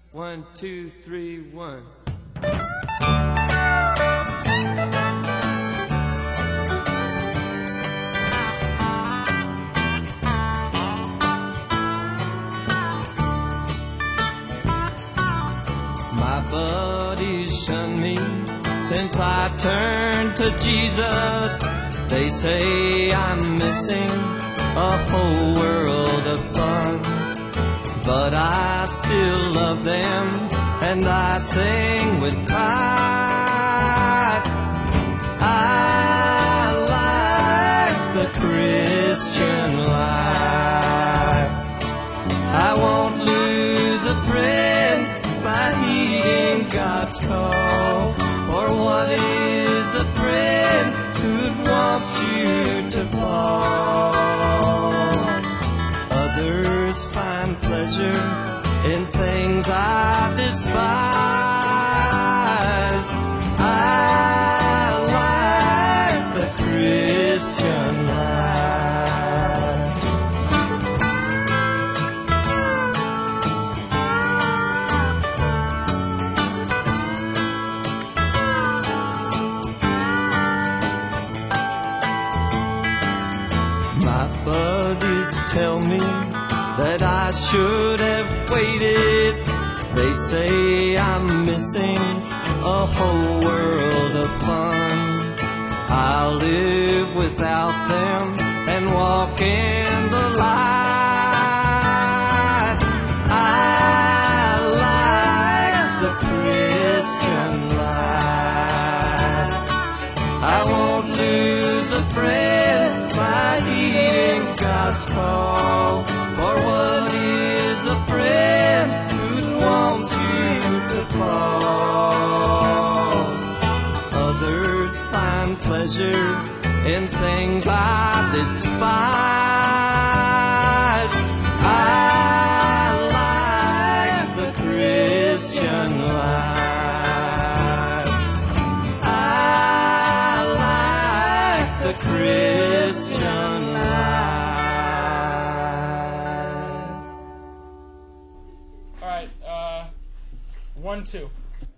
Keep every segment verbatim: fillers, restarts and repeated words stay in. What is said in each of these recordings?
One, two, three, one. My buddies shun me since I turned to Jesus. They say I'm missing a whole world of fun, but I still love them and I sing with pride. I like the Christian life. I won't lose a friend by heeding God's call. For what is a friend who'd want you to fall? Others find pleasure in things I despise. I like the Christian life. My buddies tell me that I should have waited. They say I'm missing a whole world of fun. I'll live without them and walk in the light. I like the Christian life. I won't lose a friend by heeding God's call. For what is a friend who'd want you to fall? Others find pleasure in things I despise. I like the Christian life. I like the Christian life. One, two.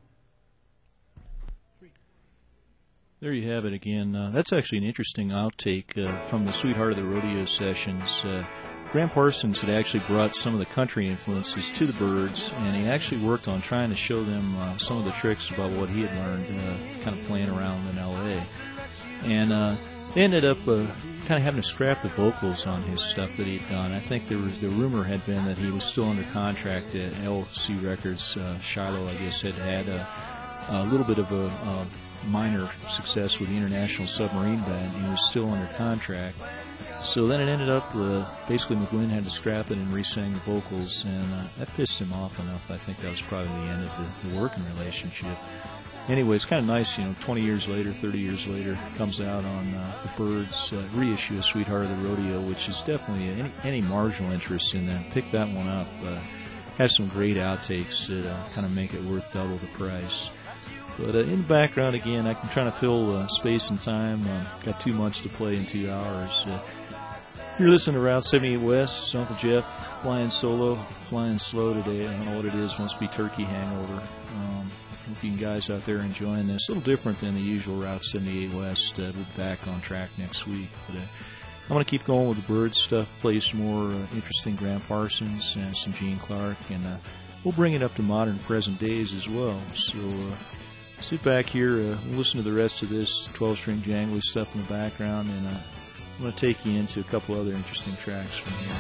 There you have it again. Uh, that's actually an interesting outtake uh, from the Sweetheart of the Rodeo sessions. Uh, Gram Parsons had actually brought some of the country influences to the Byrds, and he actually worked on trying to show them uh, some of the tricks about what he had learned, uh, kind of playing around in L A. And uh, they ended up uh, kind of having to scrap the vocals on his stuff that he'd done. I think there was, the rumor had been that he was still under contract at L C Records. Uh, Shiloh, I guess, had had a, a little bit of a, a minor success with the International Submarine Band. He was still under contract. So then it ended up, uh, basically McGuinn had to scrap it and re-sang the vocals, and uh, that pissed him off enough. I think that was probably the end of the, the working relationship. Anyway, it's kind of nice, you know, twenty years later, thirty years later, comes out on uh, the Byrds' uh, reissue of Sweetheart of the Rodeo, which is definitely any, any marginal interest in that. Pick that one up. Uh, has some great outtakes that uh, kind of make it worth double the price. But uh, in the background, again, I'm trying to fill uh, space and time. Uh, got too much to play in two hours. Uh, you're listening to Route seventy-eight West. It's Uncle Jeff flying solo, flying slow today. I don't know what it is. Must be turkey hangover. Um, hope you guys out there enjoying this. A little different than the usual Route seventy-eight West. Uh, we'll be back on track next week. But uh, I'm going to keep going with the Byrds stuff, play some more uh, interesting Gram Parsons and some Gene Clark, and uh, we'll bring it up to modern present days as well. So uh, sit back here, uh, listen to the rest of this twelve-string jangly stuff in the background, and uh, I'm going to take you into a couple other interesting tracks from here.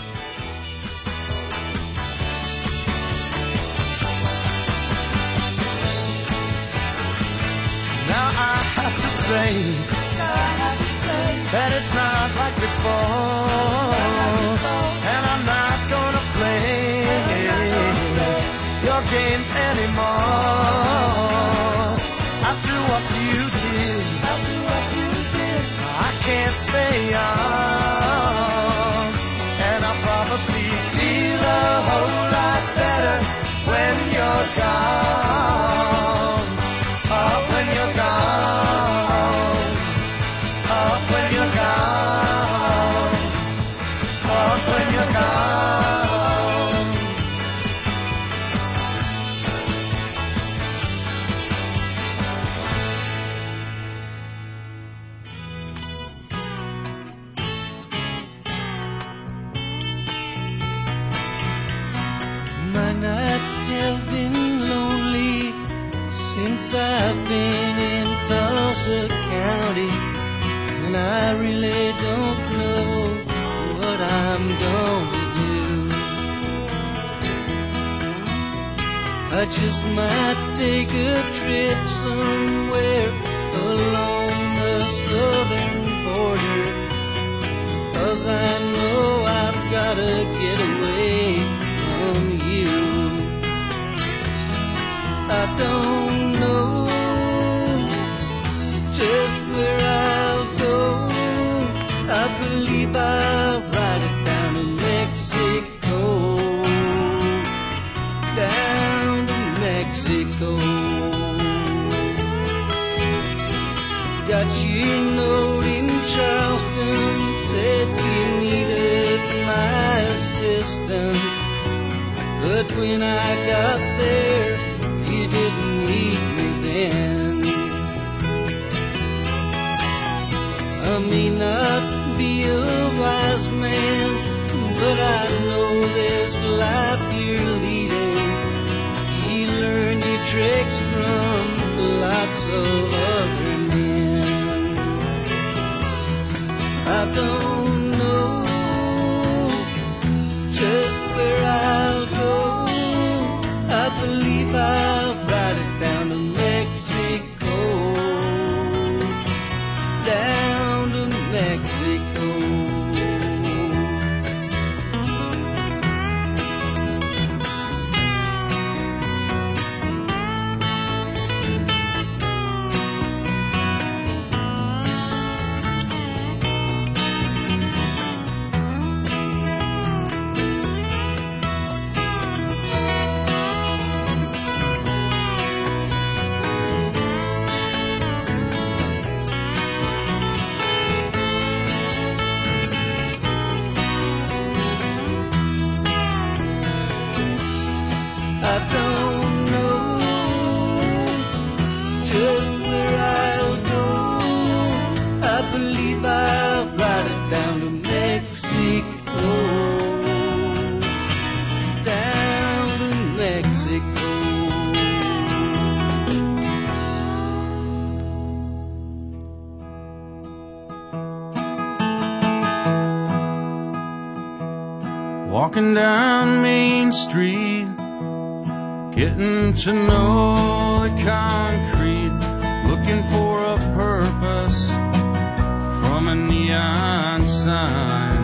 Now I have to say, I have to say that it's not like before, and I'm not gonna play your games anymore. After what you did, after what you did, I can't stay on, and I'll probably feel a whole lot better when you're gone. Oh, when you're gone. Oh, when you're gone. Oh, when you're gone. My nights have been lonely since I've been in Tulsa County, and I really don't know what I'm going to do. I just might take a trip somewhere along the southern border, 'cause I know I've gotta get away from you. I don't know just where I'll go. I believe I'll ride it down to Mexico, down to Mexico. Got your note in Charleston, said you needed my assistance, but when I got there, you didn't need me then. I may not be a wise man, but I know this life you're leading. You learned your tricks from lots of other men. I don't know just where I'll go. I believe I'll ride it down to Mexico, down to Mexico. I don't know just where I'll go. I believe I'll ride it down to Mexico, down to Mexico. Walking down Main Street, getting to know the concrete, looking for a purpose from a neon sign.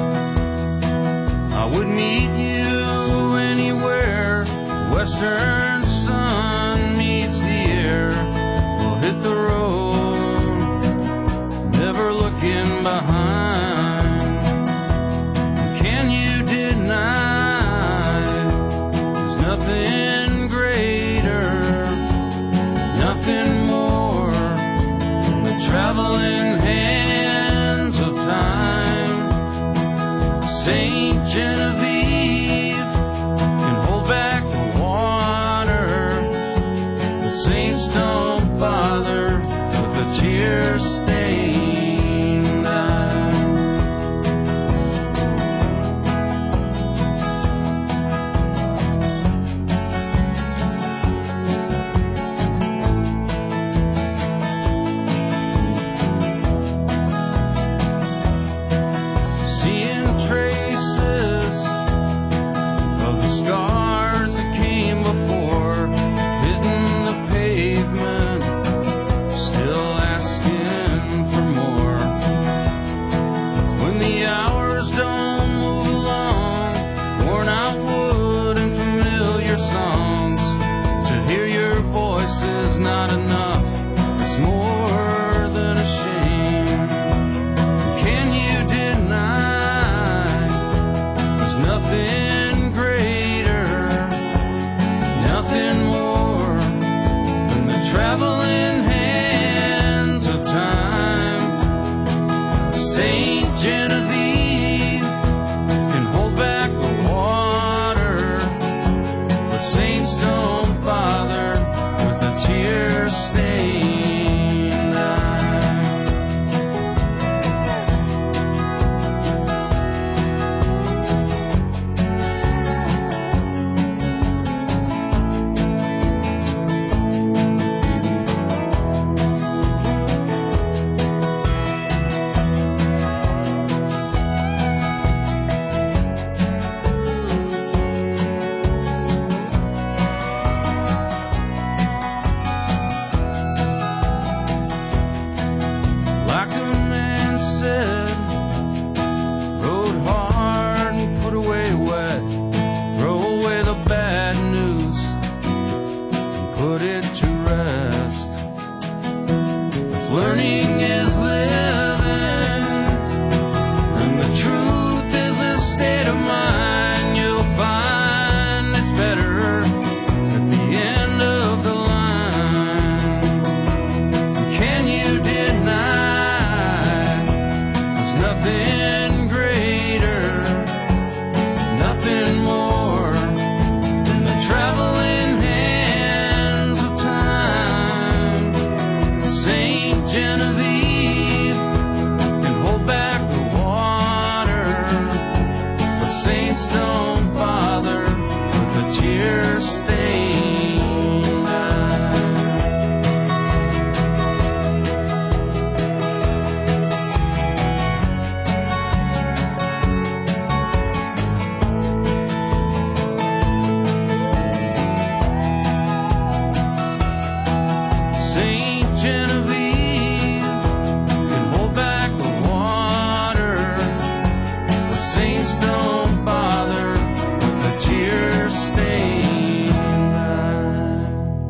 I would meet you anywhere, western sun meets the air. We'll hit the road, never looking behind. Can you deny there's nothing greater, nothing more than the traveling hands of time? Saint Genevieve can hold back the water, but saints don't bother with the tear-stained eye. Seeing traces of the scars that came before, hitting the pavement, still asking for more. When the hours don't move along, worn out wood and familiar songs, to hear your voice is not enough, it's more than a shame. Can you deny there's nothing greater, nothing more than the traveling hands of time? Saint Genevieve can hold back the water, but saints don't bother with the tears. tear-stained eye. Saint Genevieve can hold back the water. The saints don't bother with the tear-stained eye.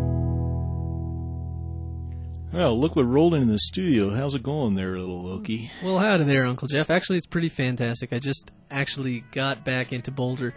Well, look what rolled into the studio. How's it going there, little Loki? Well, howdy there, Uncle Jeff. Actually, it's pretty fantastic. I just actually got back into Boulder.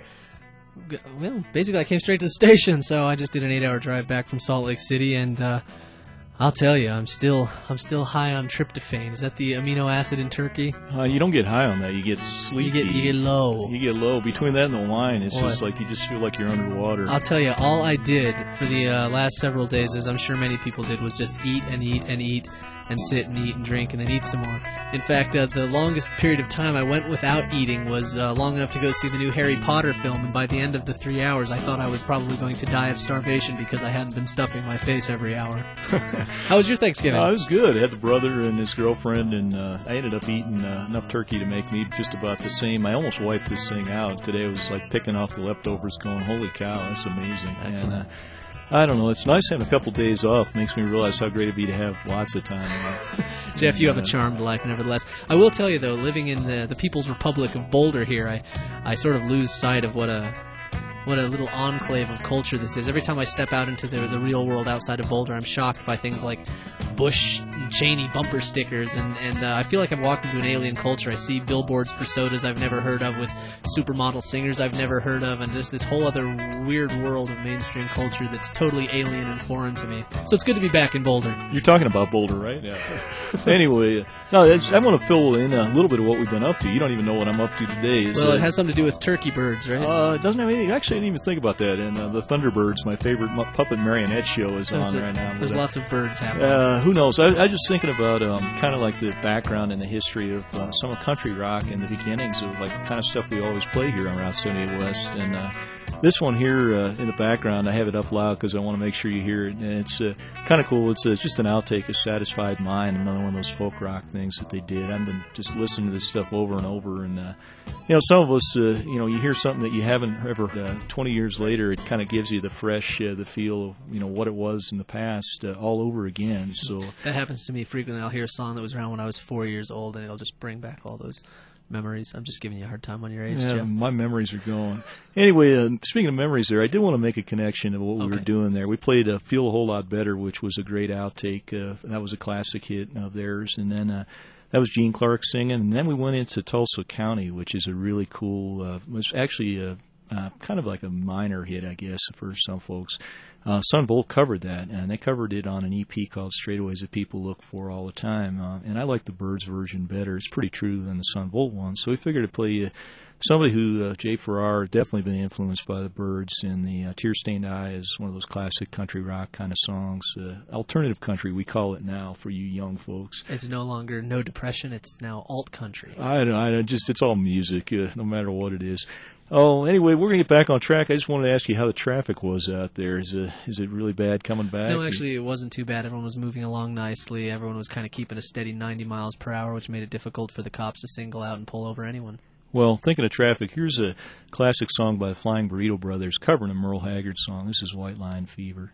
G- Well, basically, I came straight to the station, so I just did an eight-hour drive back from Salt Lake City, and uh, I'll tell you, I'm still I'm still high on tryptophan. Is that the amino acid in turkey? Uh, you don't get high on that. You get sleepy. You get you get low. You get low. Between that and the wine, it's What? just like you just feel like you're underwater. I'll tell you, all I did for the uh, last several days, as I'm sure many people did, was just eat and eat and eat and sit and eat and drink and then eat some more. In fact, uh, the longest period of time I went without eating was uh, long enough to go see the new Harry Potter film, and by the end of the three hours, I thought I was probably going to die of starvation because I hadn't been stuffing my face every hour. How was your Thanksgiving? Uh, it was good. I had the brother and his girlfriend, and uh, I ended up eating uh, enough turkey to make me just about the same. I almost wiped this thing out. Today I was like picking off the leftovers going, holy cow, that's amazing. Excellent. And, uh, I don't know. It's nice having a couple days off. Makes me realize how great it'd be to have lots of time. You know? Jeff, you have a Uh, charmed life, nevertheless. I will tell you, though, living in the, the People's Republic of Boulder here, I, I sort of lose sight of what a what a little enclave of culture this is. Every time I step out into the, the real world outside of Boulder, I'm shocked by things like Bush and Cheney bumper stickers, and, and uh, I feel like I've walked into an alien culture. I see billboards for sodas I've never heard of with supermodel singers I've never heard of, and just this whole other weird world of mainstream culture that's totally alien and foreign to me. So it's good to be back in Boulder. You're talking about Boulder, right? Yeah. Anyway, uh, no, it's, I want to fill in a little bit of what we've been up to. You don't even know what I'm up to today. Well, uh, it has something to do with turkey birds, right? Uh, it doesn't have anything. Actually, I didn't even think about that. And uh, the Thunderbirds, my favorite mu- puppet marionette show, is So it's on a- right now. There's But, uh, lots of birds happening. Uh, who knows? I, I just thinking about um, kind of like the background and the history of uh, some of country rock and the beginnings of like the kind of stuff we always play here on Route seventy-eight West. And uh, this one here uh, in the background, I have it up loud because I want to make sure you hear it. And it's uh, kind of cool. It's, uh, it's just an outtake of Satisfied Mind, another one of those folk rock things that they did. I've been just listening to this stuff over and over. And, uh, you know, some of us, uh, you know, you hear something that you haven't ever, uh, twenty years later, it kind of gives you the fresh, uh, the feel of, you know, what it was in the past uh, all over again. So That happens to me frequently. I'll hear a song that was around when I was four years old, and it'll just bring back all those memories. I'm just giving you a hard time on your age, yeah, Jeff. my memories are going. Anyway, uh, speaking of memories there, I did want to make a connection to what we Okay. were doing there. We played uh, Feel a Whole Lot Better, which was a great outtake. Uh, that was a classic hit of theirs. And then uh, that was Gene Clark singing. And then we went into Tulsa County, which is a really cool, uh, was actually a, uh, kind of like a minor hit, I guess, for some folks. Uh, Son Volt covered that, and they covered it on an E P called Straightaways That People Look For All the Time. Uh, and I like the Byrds version better. It's pretty true than the Son Volt one. So we figured to play uh, somebody who, uh, Jay Farrar, definitely been influenced by the Byrds, and the uh, Tear-Stained Eye is one of those classic country rock kind of songs. Uh, alternative country, we call it now for you young folks. It's no longer no depression. It's now alt country. I don't, I don't just, it's all music, uh, no matter what it is. Oh, anyway, we're going to get back on track. I just wanted to ask you how the traffic was out there. Is it, is it really bad coming back? No, actually, it wasn't too bad. Everyone was moving along nicely. Everyone was kind of keeping a steady ninety miles per hour, which made it difficult for the cops to single out and pull over anyone. Well, thinking of traffic, here's a classic song by the Flying Burrito Brothers covering a Merle Haggard song. This is White Line Fever.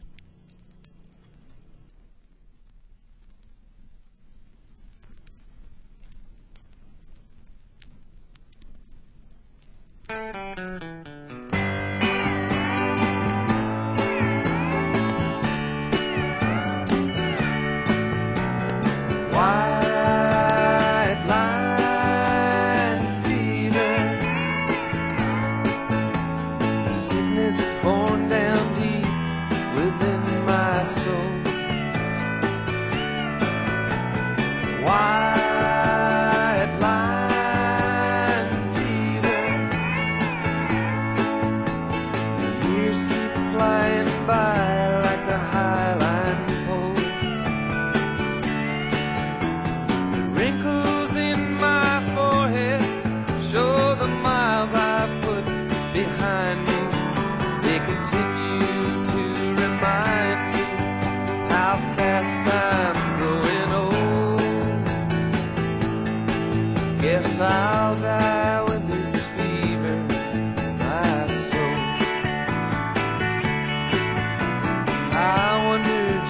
White line fever, sickness born down deep within.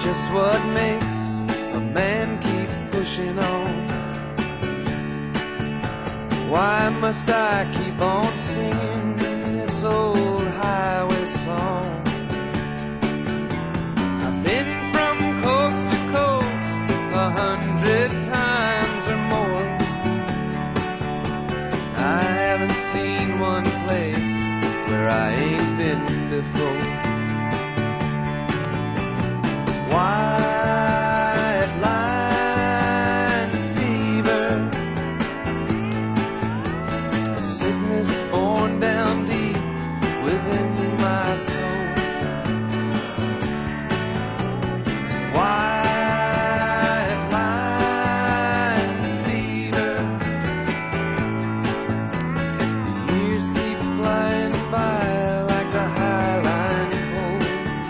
just what makes a man keep pushing on. Why must I keep on singing this old highway song? I've been from coast to coast a hundred times or more. I haven't seen one place where I ain't been before. White line fever, a sickness born down deep within my soul. White line fever, the years keep flying by like a high line pole.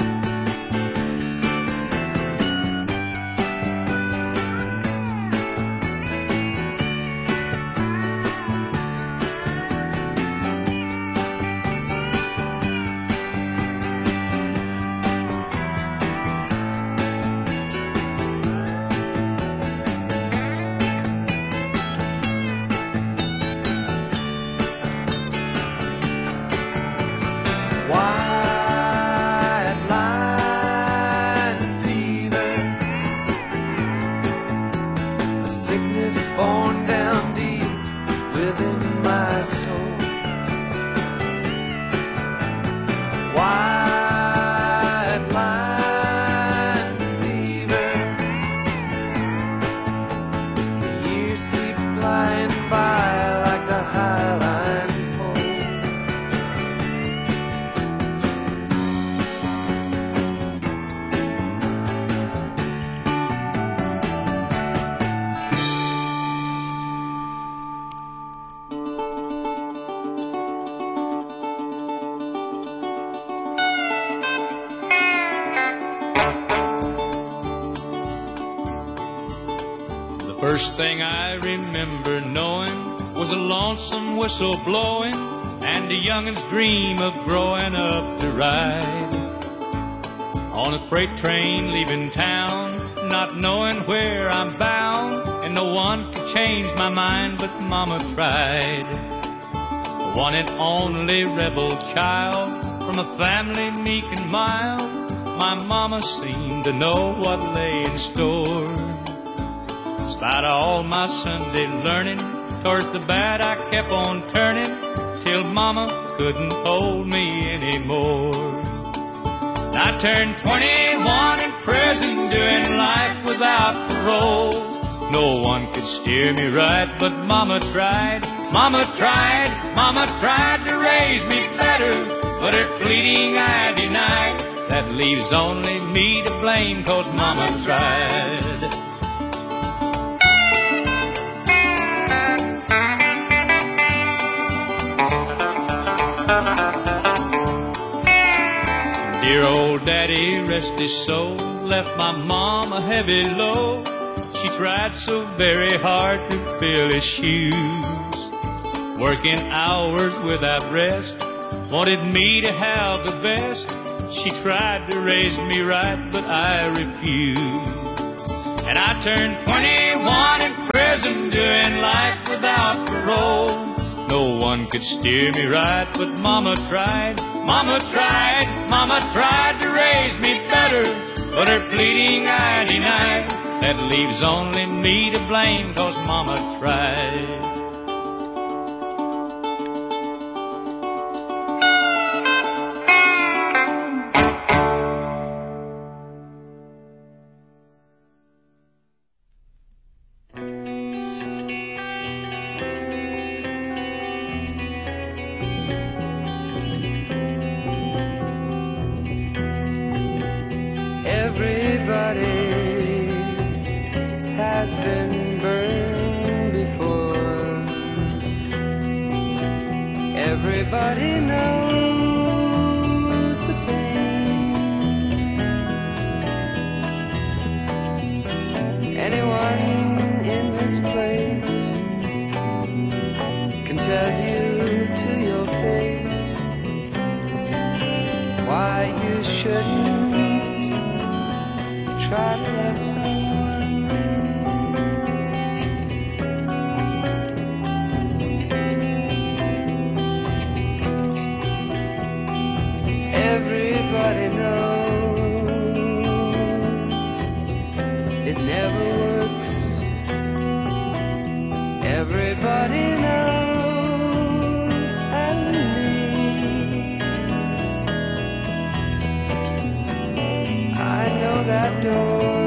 White line fever, a sickness born down deep within my soul. White line fever, the years keep flying by like the high line pole. The first thing I remember knowing was a lonesome whistle blowing and a youngin's dream of growing up to ride on a freight train leaving town, not knowing where I'm bound, and no one could change my mind but Mama tried. The one and only rebel child from a family meek and mild, my Mama seemed to know what lay in store. In spite of all my Sunday learning, towards the bad I kept on turning, till Mama couldn't hold me anymore. I turned twenty-one in prison, doing life without parole. No one could steer me right, but Mama tried, Mama tried, Mama tried to raise me better, but her pleading I denied. That leaves only me to blame, 'cause Mama tried. Dear old daddy, rest his soul, left my mom a heavy load. She tried so very hard to fill his shoes, working hours without rest, wanted me to have the best. She tried to raise me right, but I refused. And I turned twenty-one in prison, doing life without parole. No one could steer me right, but Mama tried, Mama tried, Mama tried to raise me better, but her pleading I denied. That leaves only me to blame, 'cause Mama tried. Everybody has been burned before. Everybody knows the pain. Anyone in this place can tell you to your face why you shouldn't try to love someone. Everybody knows it never works. Everybody knows, and me. I know that door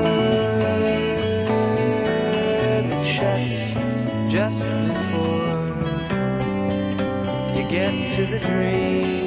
that shuts just before you get to the dream.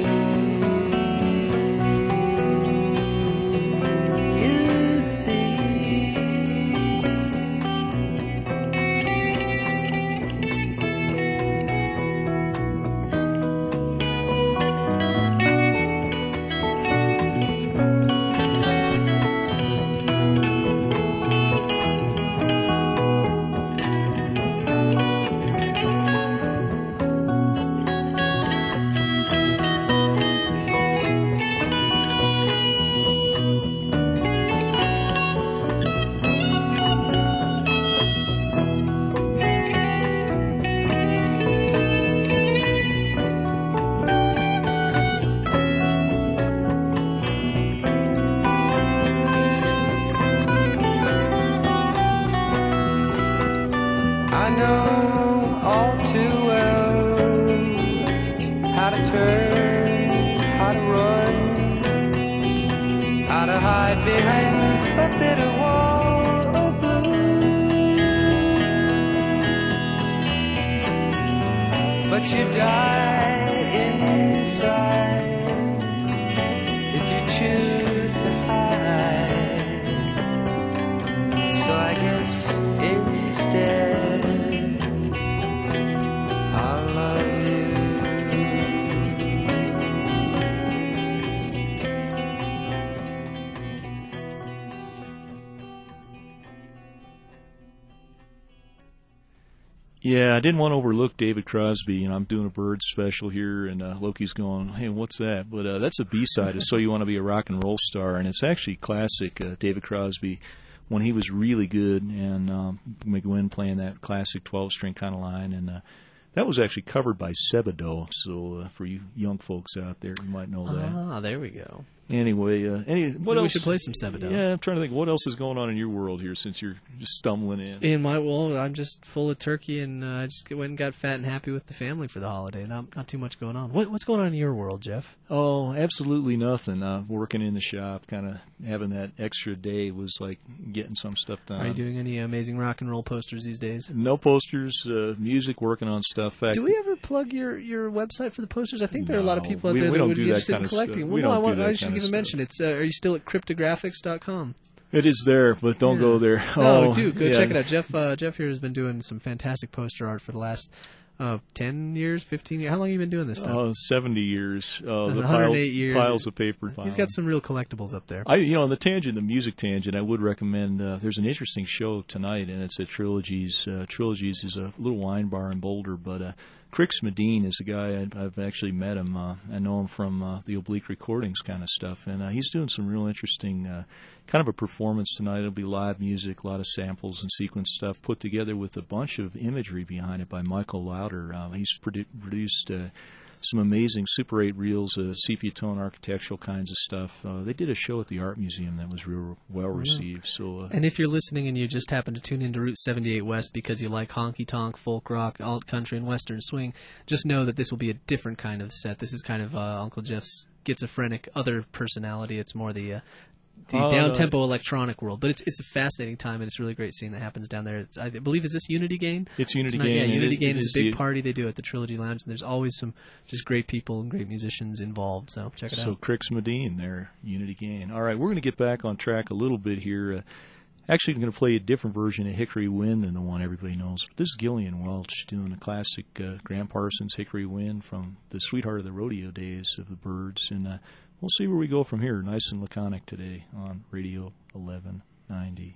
Yeah, I didn't want to overlook David Crosby. You know, I'm doing a Bird special here, and uh, Loki's going, hey, what's that? But uh, that's a B-side of So You Want to Be a Rock and Roll Star, and it's actually classic uh, David Crosby when he was really good, and um, McGuinn playing that classic twelve-string kind of line, and uh, that was actually covered by Sebadoh, so uh, for you young folks out there, you might know that. Ah, there we go. Anyway, uh, any, what Maybe else? We should play some Sebadoh. Yeah, I'm trying to think, what else is going on in your world here since you're just stumbling in? In my world, I'm just full of turkey, and uh, I just went and got fat and happy with the family for the holiday. Not, not too much going on. What, what's going on in your world, Jeff? Oh, absolutely nothing. Uh, working in the shop, kind of having that extra day was like getting some stuff done. Are you doing any amazing rock and roll posters these days? No posters, uh, music, working on stuff. Fact, do we ever plug your, your website for the posters? I think there are a lot of No, people out we- there we that don't would do be that interested kind in of collecting. stuff. Well, We no, don't I, do want, that I should kind of even mention it's. Uh, are you still at cryptographics dot com? It is there, but don't Yeah. go there. No, oh, do go yeah. check it out. Jeff uh, Jeff here has been doing some fantastic poster art for the last uh, ten years, fifteen years. How long have you been doing this stuff? Uh, seventy years. Uh, the one hundred pile, eight years. Piles of paper. He's got some real collectibles up there. I, you know, on the tangent, the music tangent, I would recommend. Uh, there's an interesting show tonight, and it's at Trilogies. Uh, Trilogies is a little wine bar in Boulder, but uh, Crix Medine is a guy I've, I've actually met him. Uh, I know him from uh, the Oblique Recordings kind of stuff, and uh, he's doing some real interesting uh, kind of a performance tonight. It'll be live music, a lot of samples and sequence stuff put together with a bunch of imagery behind it by Michael Lauder. Uh, he's produ- produced. Uh, Some amazing Super eight reels, uh, sepia tone architectural kinds of stuff. Uh, they did a show at the Art Museum that was real well received. So, uh, And if you're listening and you just happen to tune into Route seventy-eight West because you like honky tonk, folk rock, alt country, and western swing, just know that this will be a different kind of set. This is kind of uh, Uncle Jeff's schizophrenic other personality. It's more the uh, the Oh, down no. tempo electronic world, but it's it's a fascinating time and it's really great seeing that happens down there. It's, I believe is this Unity Gain? It's Unity Tonight? Gain, Yeah, and Unity it- Gain it is is a big the- party they do at the Trilogy Lounge, and there's always some just great people and great musicians involved. So check it so out. Crix Medine there, Unity Gain. All right, we're going to get back on track a little bit here. Uh, actually, I'm going to play a different version of Hickory Wind than the one everybody knows. This is Gillian Welch doing a classic uh, Graham Parsons Hickory Wind from the Sweetheart of the Rodeo days of the Byrds, and uh, we'll see where we go from here. Nice and laconic today on Radio eleven ninety.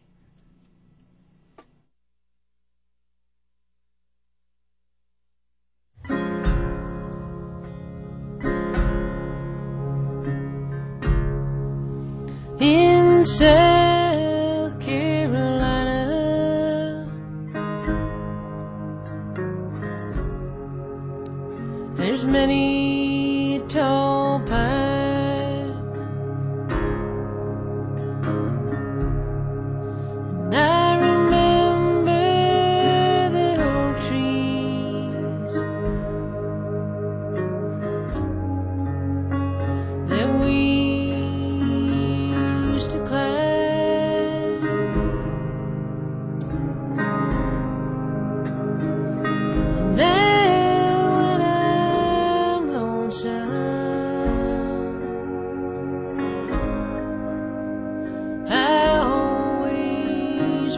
In September,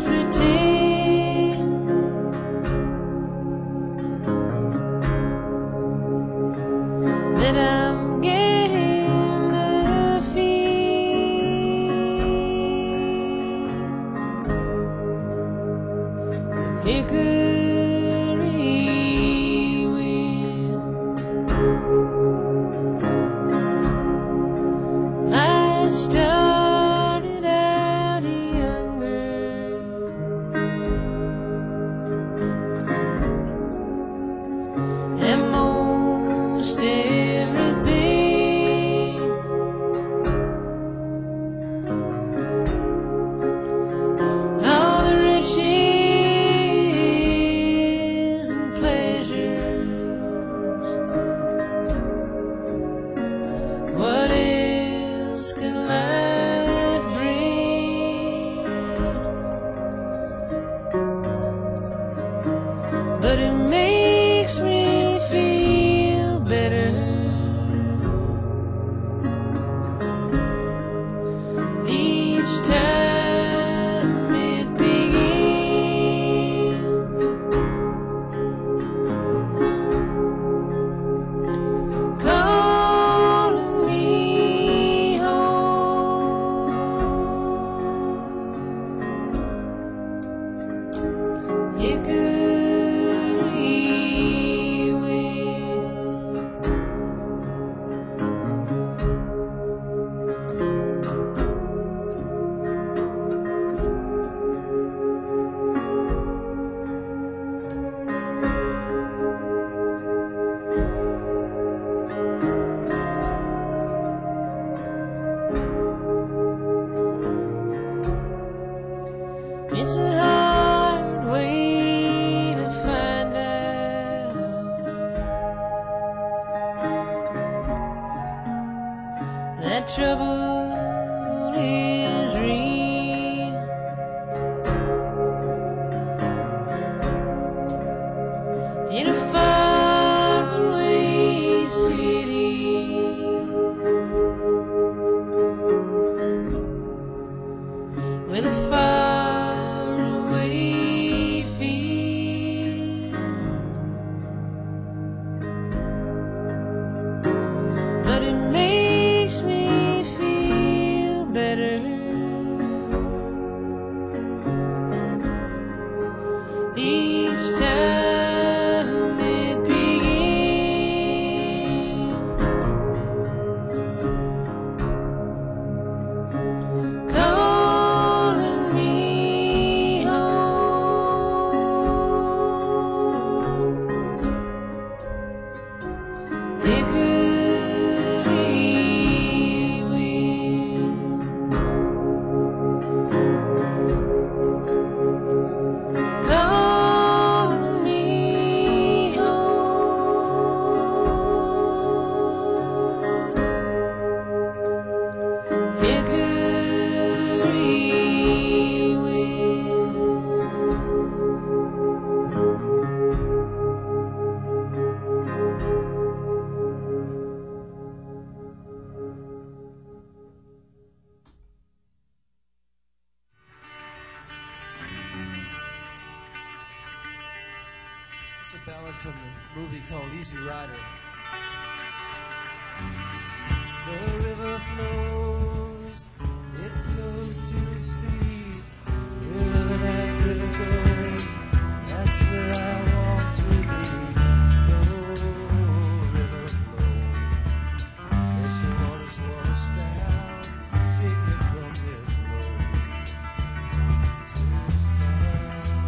A ballad from the movie called Easy Rider. The river flows, it flows to the sea. Wherever that river goes, that's where I want to be. Flow, river, flow. Let your waters wash down, take me from this road to the sun.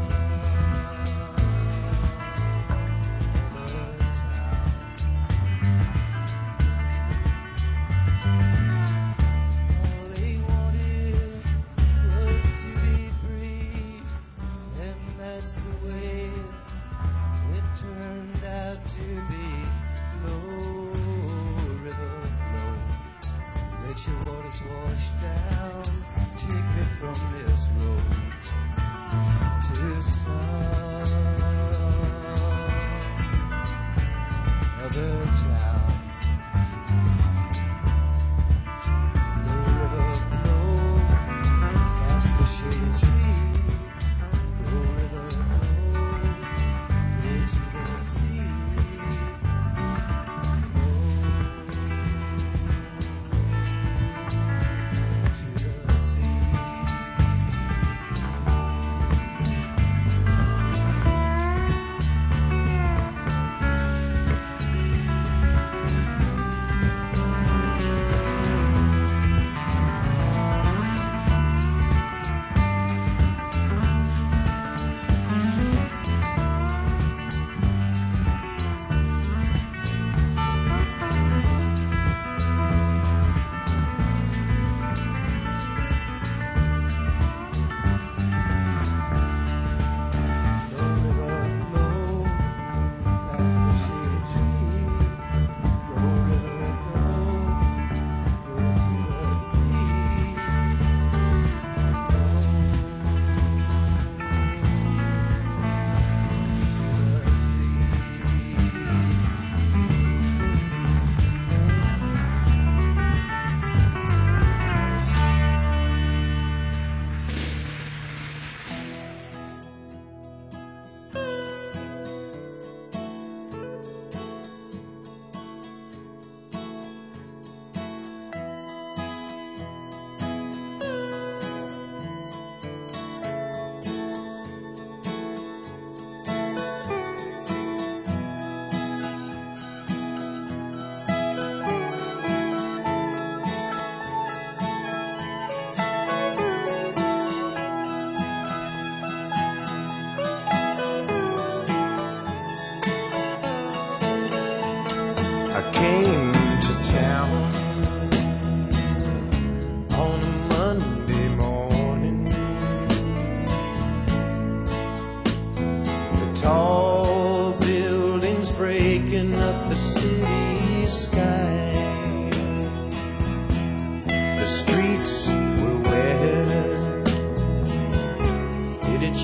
Wash down, take me from this road to some other town. The river flows past the shady tree.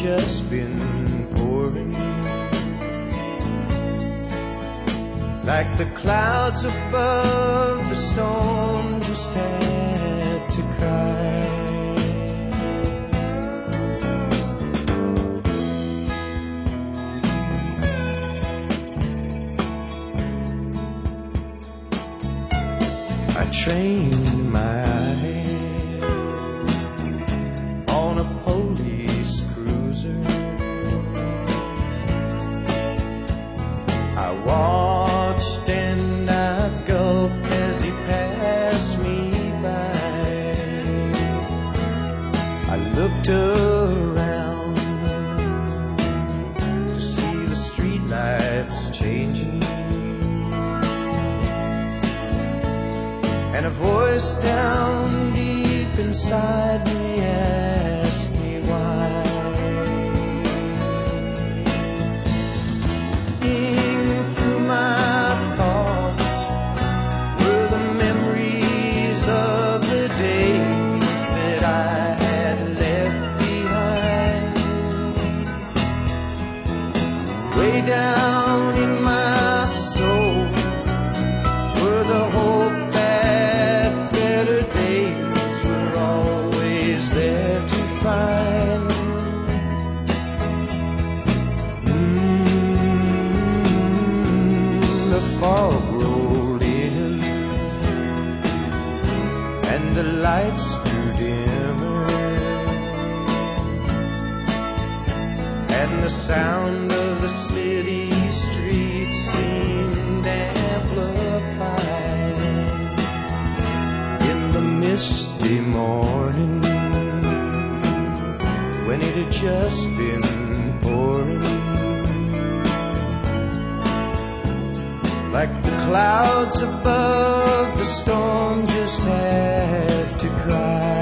just been pouring, like the clouds above the storm just had to cry. I trained my eye on a police cruiser. I watched and I gulped as he passed me by. I looked around to see the streetlights changing, and a voice down deep inside me asked me why. Ring through my thoughts were the memories of the days that I had left behind. Way down in my soul were the hope find. Mm, the fog rolled in and the lights grew dimmer, and the sound of the city streets seemed amplified in the misty morning when it had just been pouring, like the clouds above the storm just had to cry.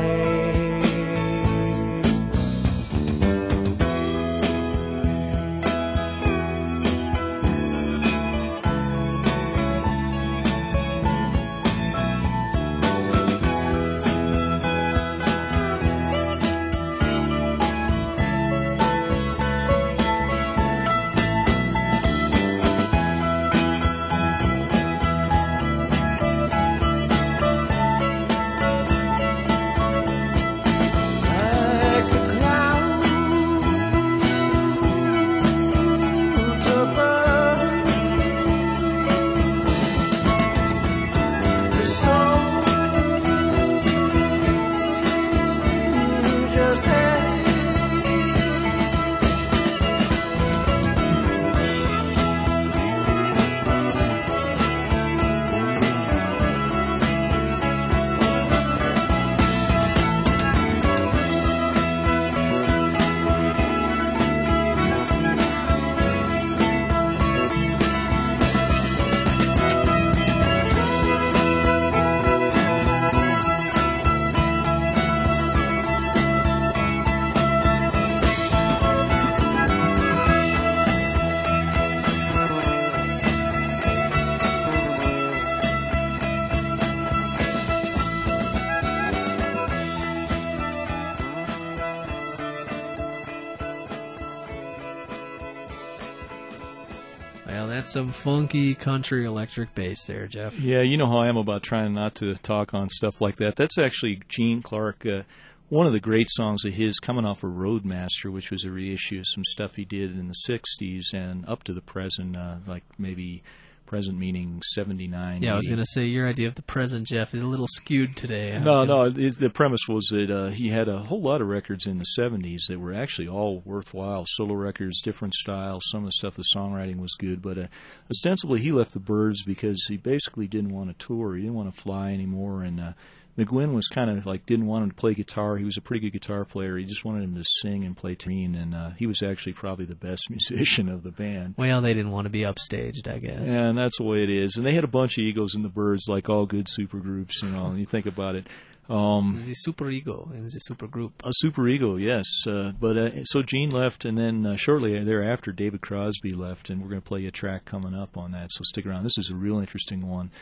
Well, that's some funky country electric bass there, Jeff. Yeah, you know how I am about trying not to talk on stuff like that. That's actually Gene Clark, uh, one of the great songs of his coming off of Roadmaster, which was a reissue of some stuff he did in the sixties and up to the present, uh, like maybe present meaning seventy-nine. Yeah, I was going to say your idea of the present, Jeff, is a little skewed today. No, no, it, the premise was that uh, he had a whole lot of records in the seventies that were actually all worthwhile, solo records, different styles. Some of the stuff, the songwriting was good, but uh, ostensibly he left the Byrds because he basically didn't want to tour. He didn't want to fly anymore, and uh, McGuinn was kind of like didn't want him to play guitar. He was a pretty good guitar player. He just wanted him to sing and play tambourine, and uh, he was actually probably the best musician of the band. Well, they didn't want to be upstaged, I guess. Yeah, and that's the way it is. And they had a bunch of egos in the Byrds, like all good supergroups, you know, and you think about it. Um, the super ego in the super group. A super ego, yes. Uh, but uh, so Gene left, and then uh, shortly thereafter, David Crosby left, and we're going to play a track coming up on that. So stick around. This is a real interesting one.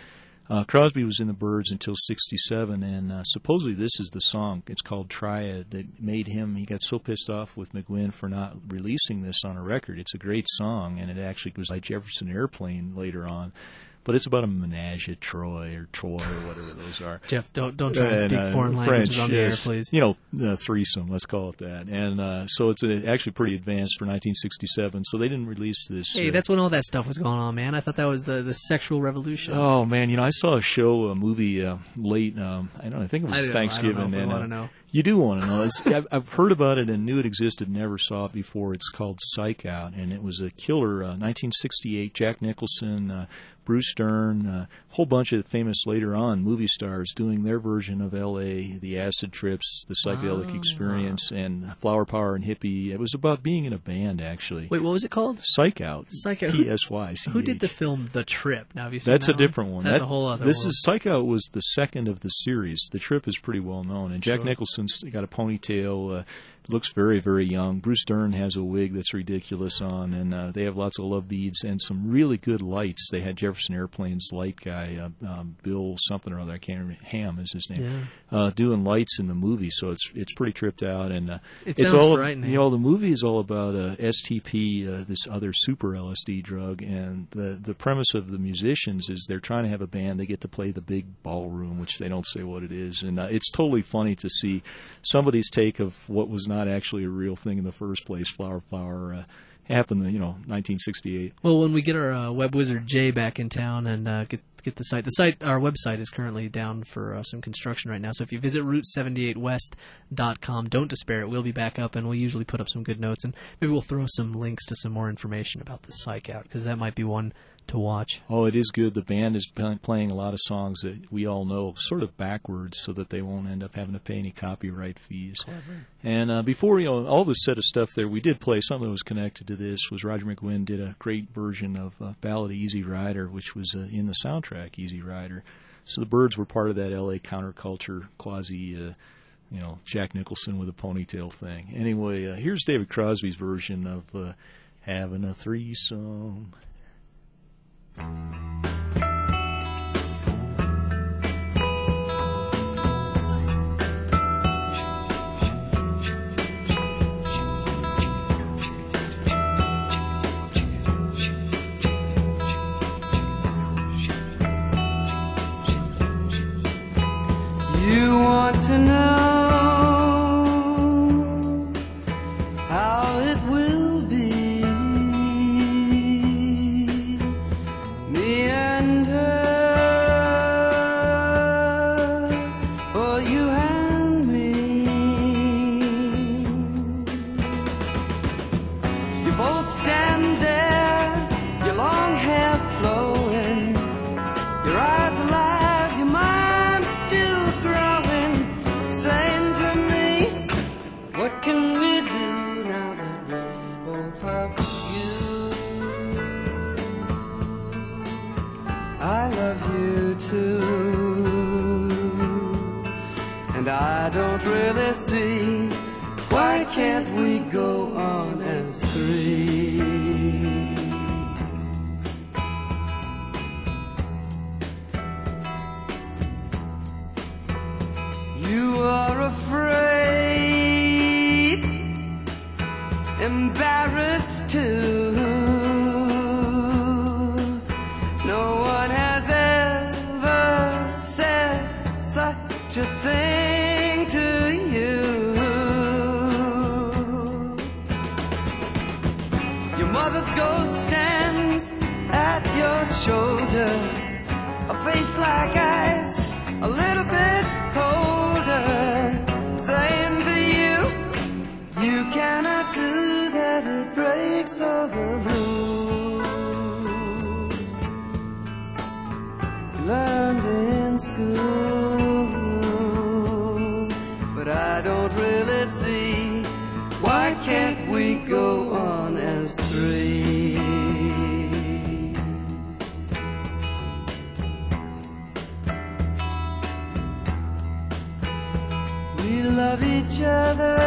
Uh, Crosby was in the Byrds until sixty-seven, and uh, supposedly this is the song. It's called Triad that made him, he got so pissed off with McGuinn for not releasing this on a record. It's a great song, and it actually was like Jefferson Airplane later on. But it's about a menage a Troy or Troy or whatever those are. Jeff, don't don't try and, and speak uh, foreign French, languages on the air, yes. please. You know, uh, threesome, let's call it that. And uh, so it's uh, actually pretty advanced for nineteen sixty-seven, so they didn't release this. Hey, uh, that's when all that stuff was going on, man. I thought that was the, the sexual revolution. Oh, man, you know, I saw a show, a movie uh, late, um, I don't know, I think it was I don't- Thanksgiving. I don't know if and, we uh, wanna know. You do want to know. It's, I've, I've heard about it and knew it existed, never saw it before. It's called Psych Out, and it was a killer, uh, nineteen sixty-eight, Jack Nicholson, uh, Bruce Dern, a uh, whole bunch of famous later on movie stars doing their version of L A, the acid trips, the psychedelic Oh. experience, and Flower Power and Hippie. It was about being in a band, actually. Wait, what was it called? Psych Out. Psych Out. P S Y. Who did the film The Trip? Now, have you seen That's that a different one. That's That- a whole other This world. is Psych Out was the second of the series. The Trip is pretty well known, and Jack Sure. Nicholson's got a ponytail. Uh, looks very, very young. Bruce Dern has a wig that's ridiculous on, and uh, they have lots of love beads and some really good lights. They had Jefferson Airplane's light guy, uh, um, Bill something or other. I can't remember. Ham is his name. Uh, doing lights in the movie, so it's it's pretty tripped out. And uh, It it's sounds all frightening. you know. The movie is all about uh, S T P, uh, this other super L S D drug, and the the premise of the musicians is they're trying to have a band. They get to play the big ballroom, which they don't say what it is, and uh, it's totally funny to see somebody's take of what was not actually a real thing in the first place. Flower Flower uh, happened, you know, nineteen sixty-eight. Well, when we get our uh, web wizard Jay back in town and uh, get get the site, the site, our website is currently down for uh, some construction right now. So if you visit route seventy-eight west dot com, don't despair. It will be back up, and we'll usually put up some good notes, and maybe we'll throw some links to some more information about the Psych Out, because that might be one to watch. Oh, it is good. The band is p- playing a lot of songs that we all know, sort of backwards, so that they won't end up having to pay any copyright fees. Clever. And uh, before, you know, all this set of stuff there, we did play something that was connected to this. Was Roger McGuinn did a great version of uh, Ballad of Easy Rider, which was uh, in the soundtrack, Easy Rider. So the Byrds were part of that L A counterculture, quasi, uh, you know, Jack Nicholson with a ponytail thing. Anyway, uh, here's David Crosby's version of uh, Having a Threesome. You want to know how it will be, me and her, or you and me. You both stand there, your long hair flowing, your eyes alive, your mind still growing, saying to me, what can we do now that we both love you? I love you too, and I don't really see why can't we go on as three? You are afraid, embarrassed too. No one has ever said such a thing to you. Your mother's ghost stands at your shoulder, a face like ice, a little bit colder, saying to you, you cannot do that, it breaks all the rules you learned in school. But I don't really see why can't we go on as three? We love each other,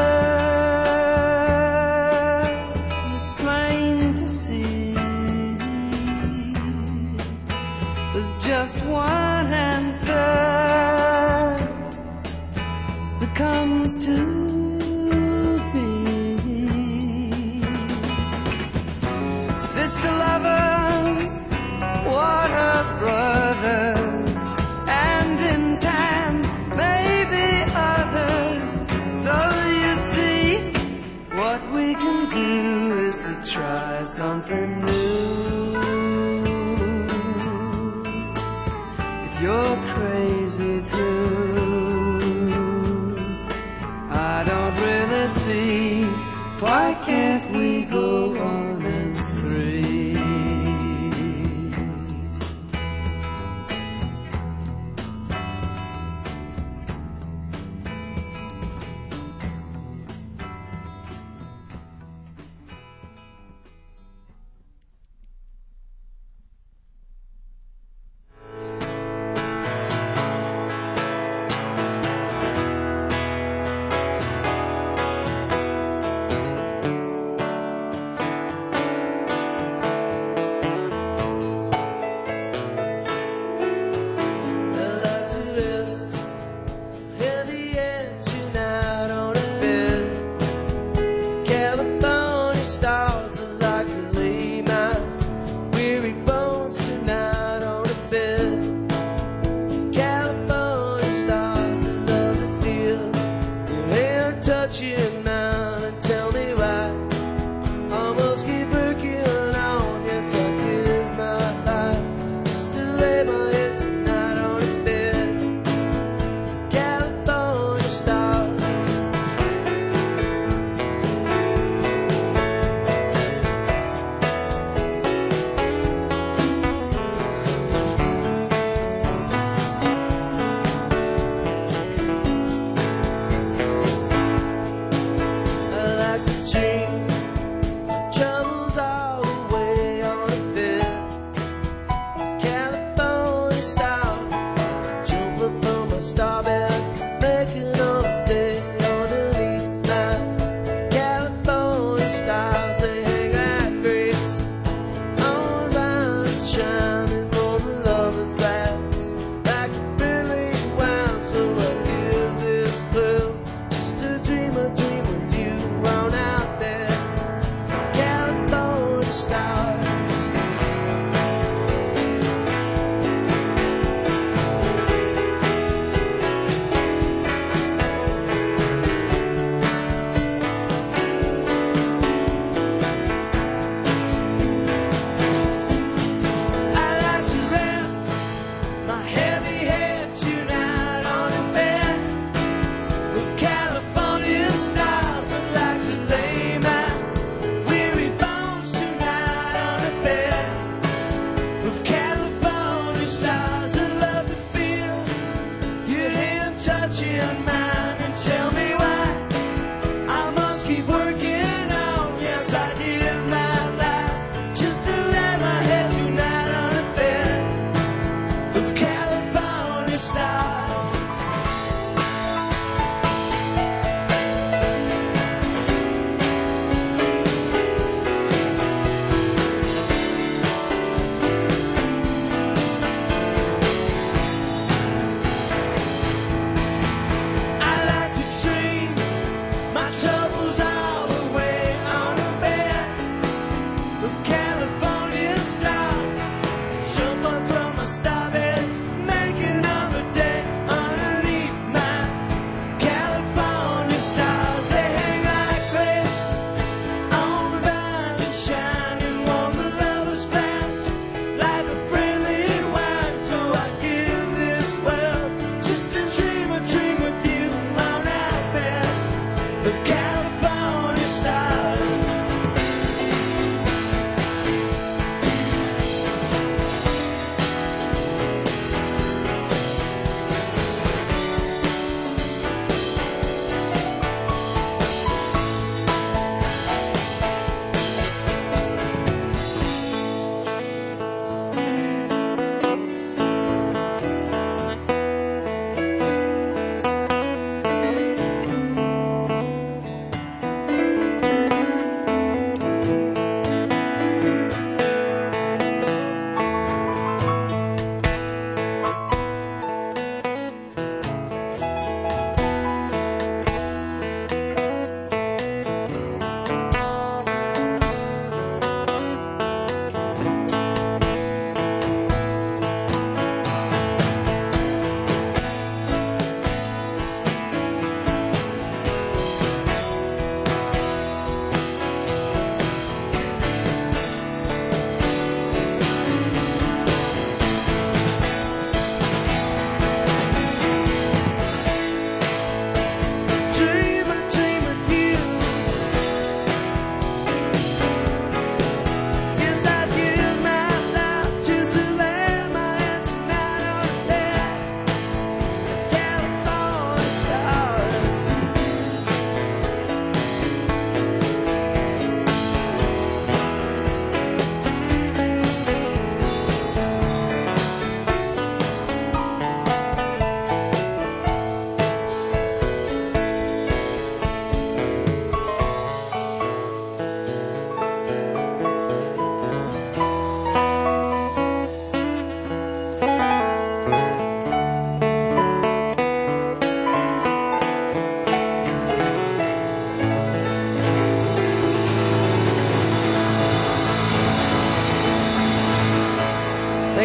it's plain to see. There's just one answer that comes to me. Sister lovers, what are brothers? And in time, maybe others. So you see, what we can do is to try something new. If you're crazy too, I don't really see, why can't we go on as three?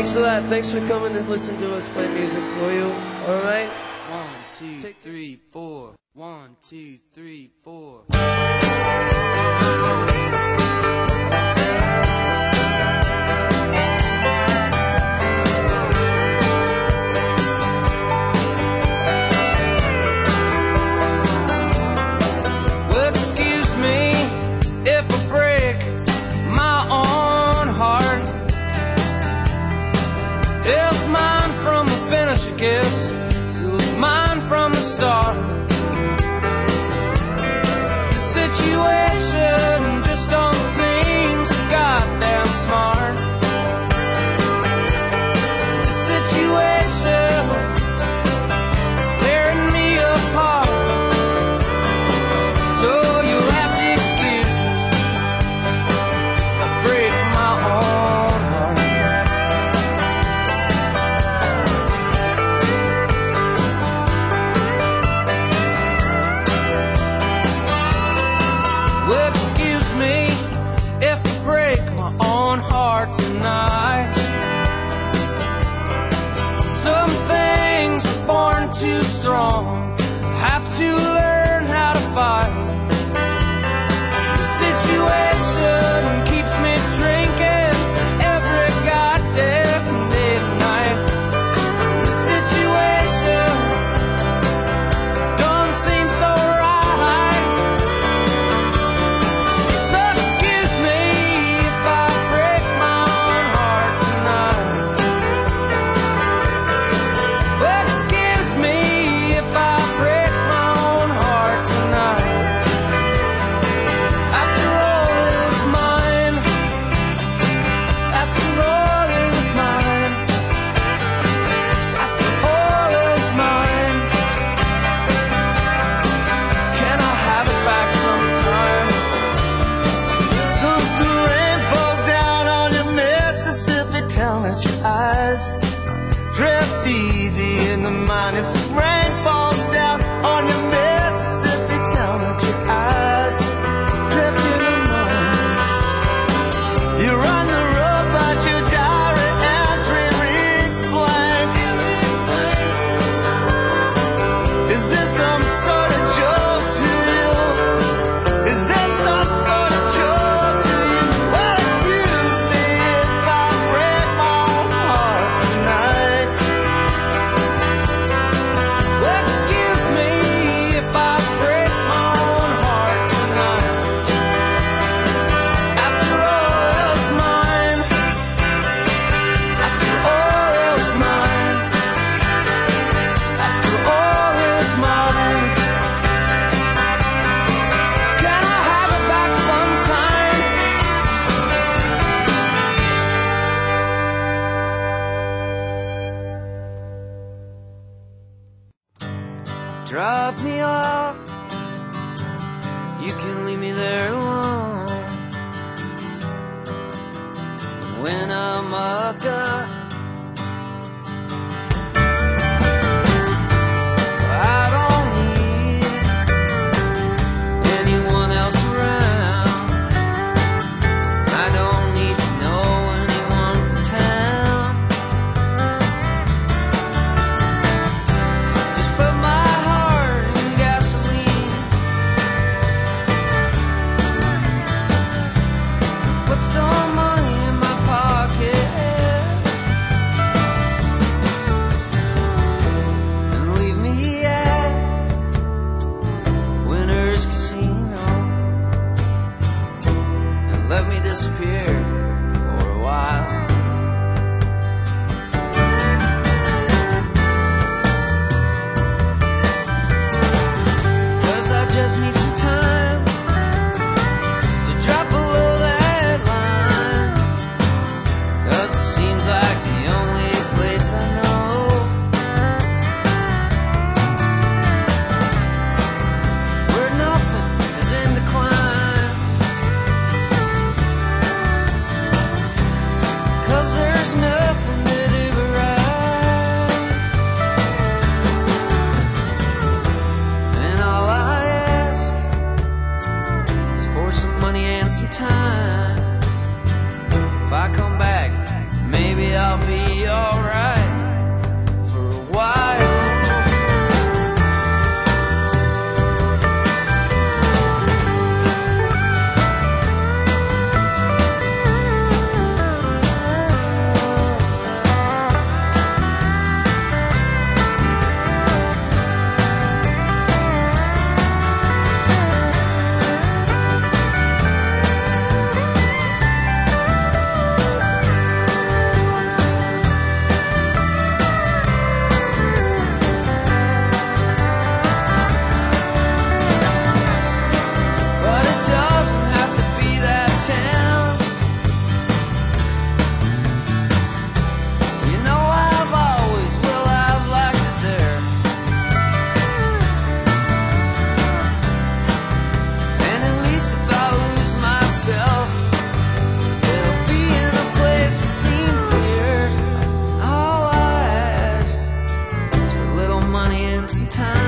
Thanks a lot. Thanks for coming and listening to us play music for you. All right? One, two, three, four. One, two, three, four. Well, excuse me if I break my own heart. It's mine from the finish, I guess. It was mine from the start. The situation just don't seem so goddamn smart. The situation is tearing me apart. So you'll have to excuse me. I break my own heart. Well, excuse me if I break my own heart tonight. Some things are born too strong, have to learn how to fight. The situation keeps me drinking every goddamn day and night. The situation don't seem so right. So excuse me if I break my own heart tonight. Well, excuse me if I break my own heart tonight. After all is mine. After all is mine. After all is mine. Can I have it back sometime? So if the rain falls down on your Mississippi town, let your eyes drift easy in the mind. If the rain falls down on your Mississippi town, let your eyes drift in the mind. You run the road, but your diary entry reads blank. Is this some sort of joke to you? Is this some sort of joke to you? Well, excuse me if I break my own heart tonight. Well, excuse me if I break my own heart tonight. After all is mine. After all is mine. After all is mine. Can I have it back sometime? Drop me off. You can leave me there alone. When I'm mucked up, I don't need anyone else around. I don't need to know anyone from town. Just put my heart in gasoline. Put some money in my pocket. I'll be alright for a while. Time